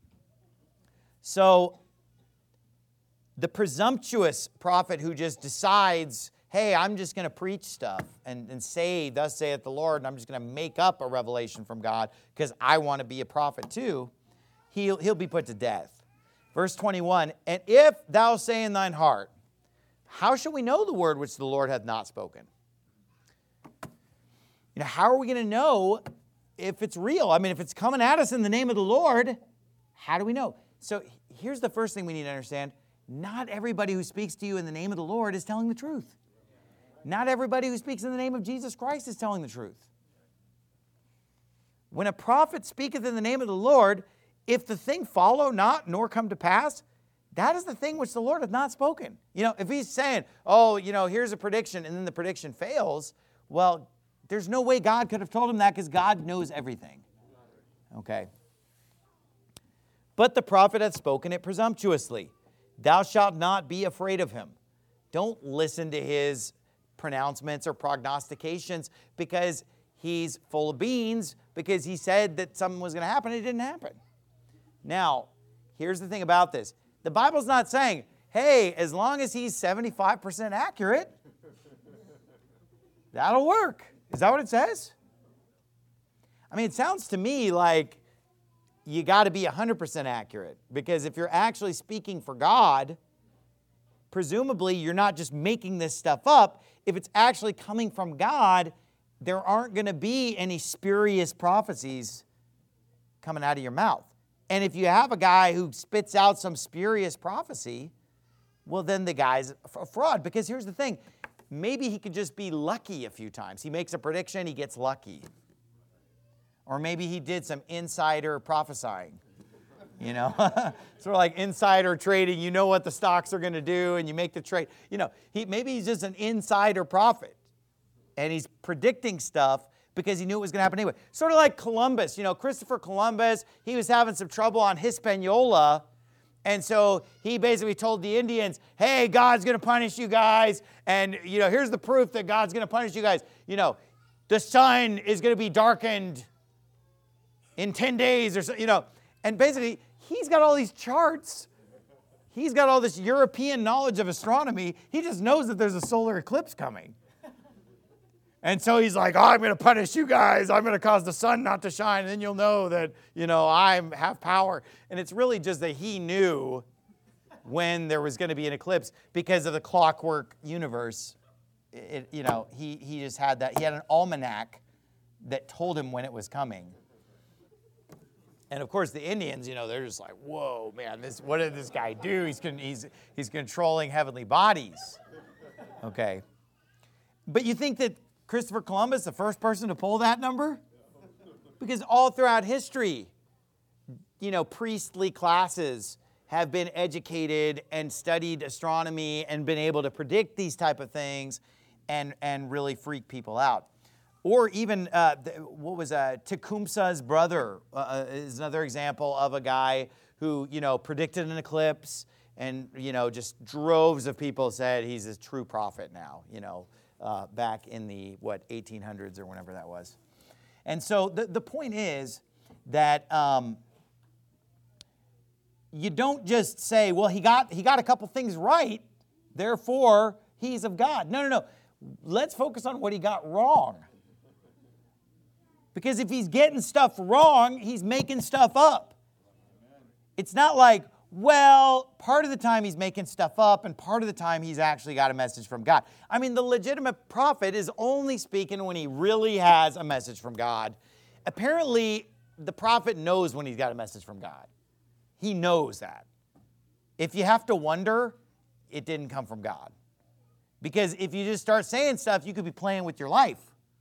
So the presumptuous prophet who just decides, hey, I'm just going to preach stuff and, and say, thus saith the Lord, and I'm just going to make up a revelation from God because I want to be a prophet too, he'll, he'll be put to death. Verse twenty-one, and if thou say in thine heart, how shall we know the word which the Lord hath not spoken? You know, how are we going to know if it's real? I mean, if it's coming at us in the name of the Lord, how do we know? So here's the first thing we need to understand. Not everybody who speaks to you in the name of the Lord is telling the truth. Not everybody who speaks in the name of Jesus Christ is telling the truth. When a prophet speaketh in the name of the Lord, if the thing follow not, nor come to pass, that is the thing which the Lord hath not spoken. You know, if he's saying, oh, you know, here's a prediction, and then the prediction fails, well, there's no way God could have told him that because God knows everything. Okay. But the prophet hath spoken it presumptuously. Thou shalt not be afraid of him. Don't listen to his pronouncements or prognostications because he's full of beans, because he said that something was going to happen. It didn't happen. Now, here's the thing about this. The Bible's not saying, hey, as long as he's seventy-five percent accurate, that'll work. Is that what it says? I mean, it sounds to me like you got to be one hundred percent accurate, because if you're actually speaking for God, presumably you're not just making this stuff up. If it's actually coming from God, there aren't going to be any spurious prophecies coming out of your mouth. And if you have a guy who spits out some spurious prophecy, well, then the guy's a fraud. Because here's the thing. Maybe he could just be lucky a few times. He makes a prediction, he gets lucky. Or maybe he did some insider prophesying. You know, sort of like insider trading. You know what the stocks are going to do, and you make the trade. You know, he, maybe he's just an insider prophet, and he's predicting stuff because he knew it was going to happen anyway. Sort of like Columbus. You know, Christopher Columbus, he was having some trouble on Hispaniola, and so he basically told the Indians, hey, God's going to punish you guys, and, you know, here's the proof that God's going to punish you guys. You know, the sun is going to be darkened in ten days or so, you know. And basically, he's got all these charts. He's got all this European knowledge of astronomy. He just knows that there's a solar eclipse coming. And so he's like, oh, I'm going to punish you guys. I'm going to cause the sun not to shine. And then you'll know that, you know, I have power. And it's really just that he knew when there was going to be an eclipse because of the clockwork universe it, you know, he, he just had that. He had an almanac that told him when it was coming. And of course, the Indians, you know, they're just like, whoa, man, this, what did this guy do? He's, he's, he's controlling heavenly bodies. Okay. But you think that Christopher Columbus, the first person to pull that number? Because all throughout history, you know, priestly classes have been educated and studied astronomy and been able to predict these type of things and, and really freak people out. Or even, uh, what was uh, Tecumseh's brother uh, is another example of a guy who, you know, predicted an eclipse and, you know, just droves of people said he's a true prophet now, you know, uh, back in the, what, eighteen hundreds or whenever that was. And so the, the point is that um, you don't just say, well, he got, he got a couple things right, therefore he's of God. No, no, no. Let's focus on what he got wrong. Because if he's getting stuff wrong, he's making stuff up. It's not like, well, part of the time he's making stuff up and part of the time he's actually got a message from God. I mean, the legitimate prophet is only speaking when he really has a message from God. Apparently, the prophet knows when he's got a message from God. He knows that. If you have to wonder, it didn't come from God. Because if you just start saying stuff, you could be playing with your life.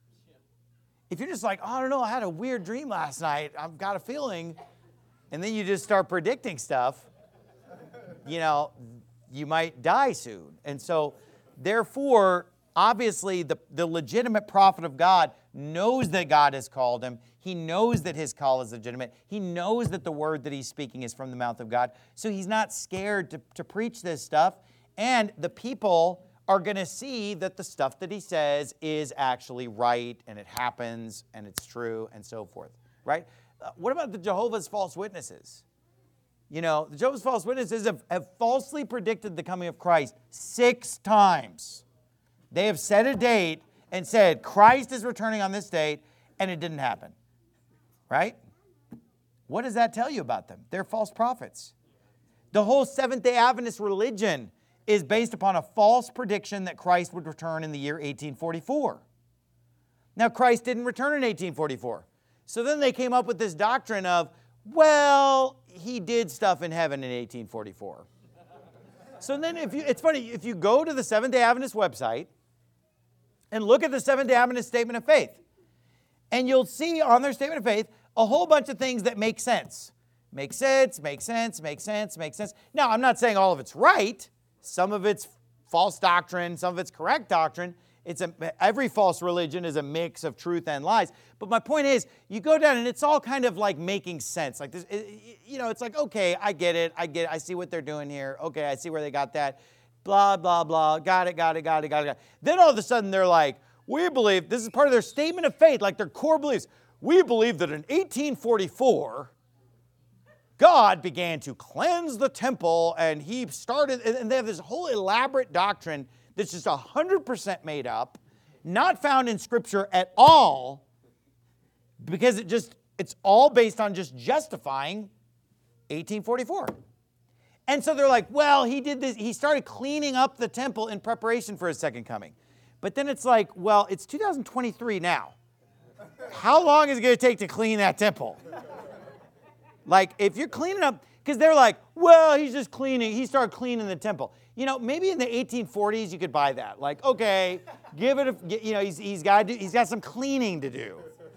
If you're just like, oh, I don't know, I had a weird dream last night, I've got a feeling, and then you just start predicting stuff, you know, you might die soon. And so, therefore, obviously, the, the legitimate prophet of God knows that God has called him. He knows that his call is legitimate. He knows that the word that he's speaking is from the mouth of God. So he's not scared to, to preach this stuff. And the people are going to see that the stuff that he says is actually right, and it happens, and it's true, and so forth, right? Uh, what about the Jehovah's false witnesses? You know, the Jehovah's false witnesses have, have falsely predicted the coming of Christ six times. They have set a date and said, Christ is returning on this date, and it didn't happen, right? What does that tell you about them? They're false prophets. The whole Seventh-day Adventist religion is based upon a false prediction that Christ would return in the year eighteen forty-four. Now, Christ didn't return in eighteen forty-four. So then they came up with this doctrine of, well, he did stuff in heaven in eighteen forty-four. So then if you, it's funny, if you go to the Seventh-day Adventist website and look at the Seventh-day Adventist Statement of Faith, and you'll see on their Statement of Faith a whole bunch of things that make sense. Make sense, make sense, make sense, make sense. Now, I'm not saying all of it's right. Some of it's false doctrine, some of it's correct doctrine. It's a, every false religion is a mix of truth and lies. But my point is, you go down and it's all kind of like making sense. Like this, it, you know, it's like, okay, I get it, I get it, I see what they're doing here. Okay, I see where they got that. Blah, blah, blah, got it, got it, got it, got it, got it. Then all of a sudden they're like, we believe, this is part of their statement of faith, like their core beliefs. We believe that in eighteen forty-four, God began to cleanse the temple, and he started, and they have this whole elaborate doctrine that's just one hundred percent made up, not found in Scripture at all, because it just, it's all based on just justifying eighteen forty-four. And so they're like, well, he did this, he started cleaning up the temple in preparation for his second coming. But then it's like, well, it's two thousand twenty-three now. How long is it going to take to clean that temple? Like, if you're cleaning up, because they're like, well, he's just cleaning, he started cleaning the temple. You know, maybe in the eighteen forties you could buy that. Like, okay, give it a, you know, he's, he's got to do, he's got some cleaning to do.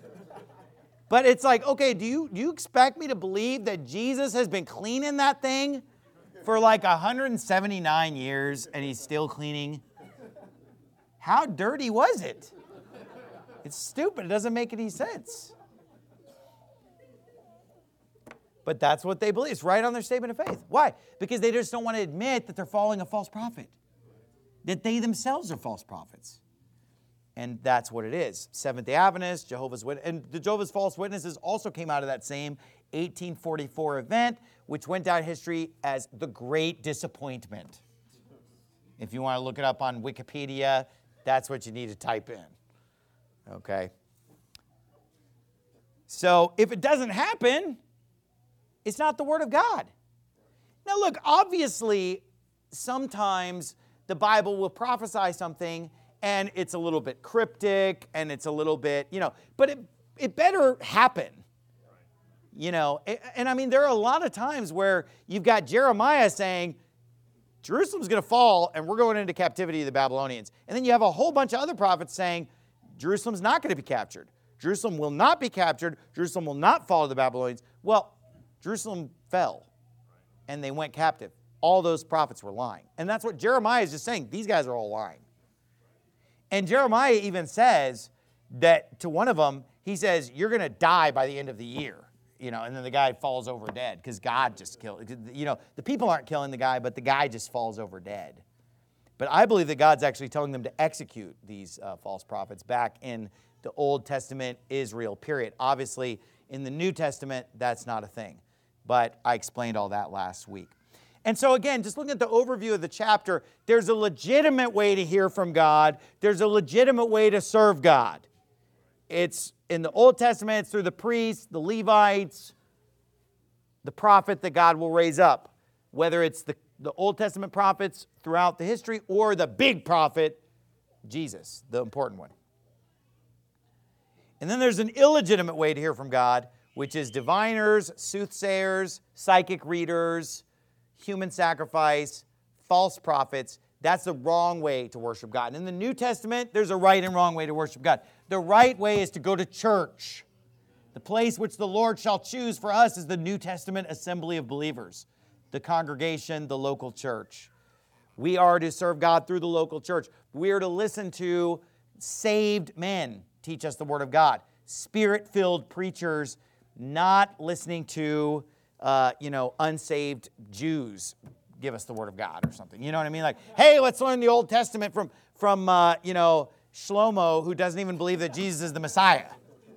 But it's like, okay, do you, do you expect me to believe that Jesus has been cleaning that thing for like one hundred seventy-nine years and he's still cleaning? How dirty was it? It's stupid. It doesn't make any sense. But that's what they believe. It's right on their statement of faith. Why? Because they just don't want to admit that they're following a false prophet. That they themselves are false prophets. And that's what it is. Seventh-day Adventists, Jehovah's Witnesses, and the Jehovah's False Witnesses also came out of that same eighteen forty-four event, which went down in history as the Great Disappointment. If you want to look it up on Wikipedia, that's what you need to type in. Okay? So if it doesn't happen, it's not the Word of God. Now look, obviously, sometimes the Bible will prophesy something and it's a little bit cryptic, and it's a little bit, you know, but it, it better happen. You know, and, and I mean, there are a lot of times where you've got Jeremiah saying, Jerusalem's going to fall, and we're going into captivity of the Babylonians. And then you have a whole bunch of other prophets saying, Jerusalem's not going to be captured. Jerusalem will not be captured. Jerusalem will not fall to the Babylonians. Well, Jerusalem fell, and they went captive. All those prophets were lying. And that's what Jeremiah is just saying. These guys are all lying. And Jeremiah even says that to one of them, he says, you're going to die by the end of the year. You know, and then the guy falls over dead because God just killed. You know, the people aren't killing the guy, but the guy just falls over dead. But I believe that God's actually telling them to execute these uh, false prophets back in the Old Testament Israel period. Obviously, in the New Testament, that's not a thing. But I explained all that last week. And so again, just looking at the overview of the chapter, there's a legitimate way to hear from God. There's a legitimate way to serve God. It's in the Old Testament, it's through the priests, the Levites, the prophet that God will raise up. Whether it's the, the Old Testament prophets throughout the history or the big prophet, Jesus, the important one. And then there's an illegitimate way to hear from God, which is diviners, soothsayers, psychic readers, human sacrifice, false prophets. That's the wrong way to worship God. And in the New Testament, there's a right and wrong way to worship God. The right way is to go to church. The place which the Lord shall choose for us is the New Testament assembly of believers, the congregation, the local church. We are to serve God through the local church. We are to listen to saved men teach us the Word of God, Spirit-filled preachers, not listening to, uh, you know, unsaved Jews give us the Word of God or something. You know what I mean? Like, hey, let's learn the Old Testament from, from uh, you know, Shlomo, who doesn't even believe that Jesus is the Messiah.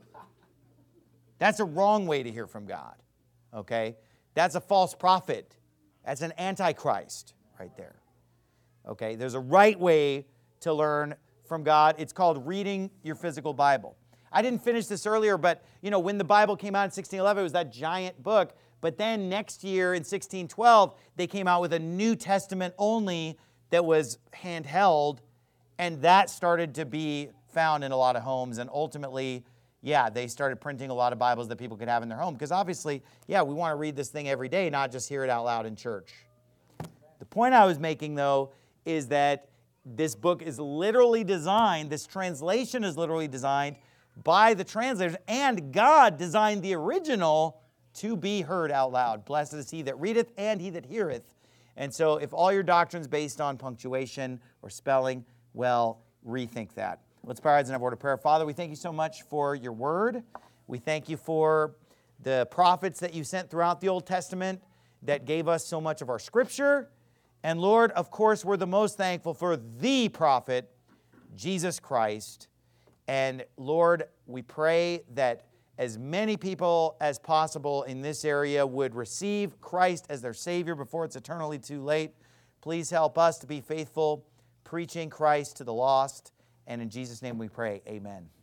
That's a wrong way to hear from God, okay? That's a false prophet. That's an antichrist right there, okay? There's a right way to learn from God. It's called reading your physical Bible. I didn't finish this earlier, but, you know, when the Bible came out in sixteen eleven, it was that giant book. But then next year in sixteen twelve, they came out with a New Testament only that was handheld, and that started to be found in a lot of homes. And ultimately, yeah, they started printing a lot of Bibles that people could have in their home. Because obviously, yeah, we want to read this thing every day, not just hear it out loud in church. The point I was making, though, is that this book is literally designed, this translation is literally designed by the translators, and God designed the original to be heard out loud. Blessed is he that readeth and he that heareth. And so if all your doctrine's based on punctuation or spelling, well, rethink that. Let's bow our heads and have a word of prayer. Father, we thank you so much for your word. We thank you for the prophets that you sent throughout the Old Testament that gave us so much of our scripture. And Lord, of course, we're the most thankful for the prophet, Jesus Christ. And Lord, we pray that as many people as possible in this area would receive Christ as their Savior before it's eternally too late. Please help us to be faithful, preaching Christ to the lost. And in Jesus' name we pray, amen.